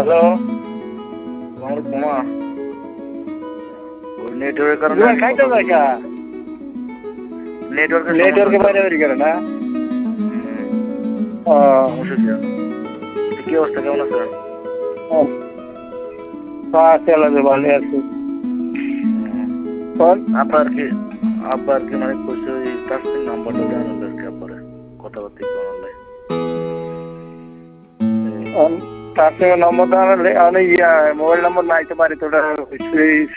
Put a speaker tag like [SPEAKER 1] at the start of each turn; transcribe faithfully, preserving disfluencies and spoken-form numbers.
[SPEAKER 1] hello
[SPEAKER 2] আমার ঘুমা ওই নেটওয়ার্কের কারণে
[SPEAKER 1] তোমার খাইতে দেখা
[SPEAKER 2] নেটওয়ার্কের
[SPEAKER 1] নেটওয়ার্কে বাইরে বেরিয়ে গেলে না ও
[SPEAKER 2] সমস্যা কি কি অবস্থা কেমন আছে
[SPEAKER 1] চলে যে ভালো আছি
[SPEAKER 2] আব্বা আর কি আব্বা আর কি মানে কইছে ওই তাসমিন নাম্বারটা দেওয়া হলো আর কি আব্বারে কথাবার্তা বললে
[SPEAKER 1] তার সঙ্গে নম্বর দেওয়া হলে আমি মোবাইল নম্বর নাইতে পারি তো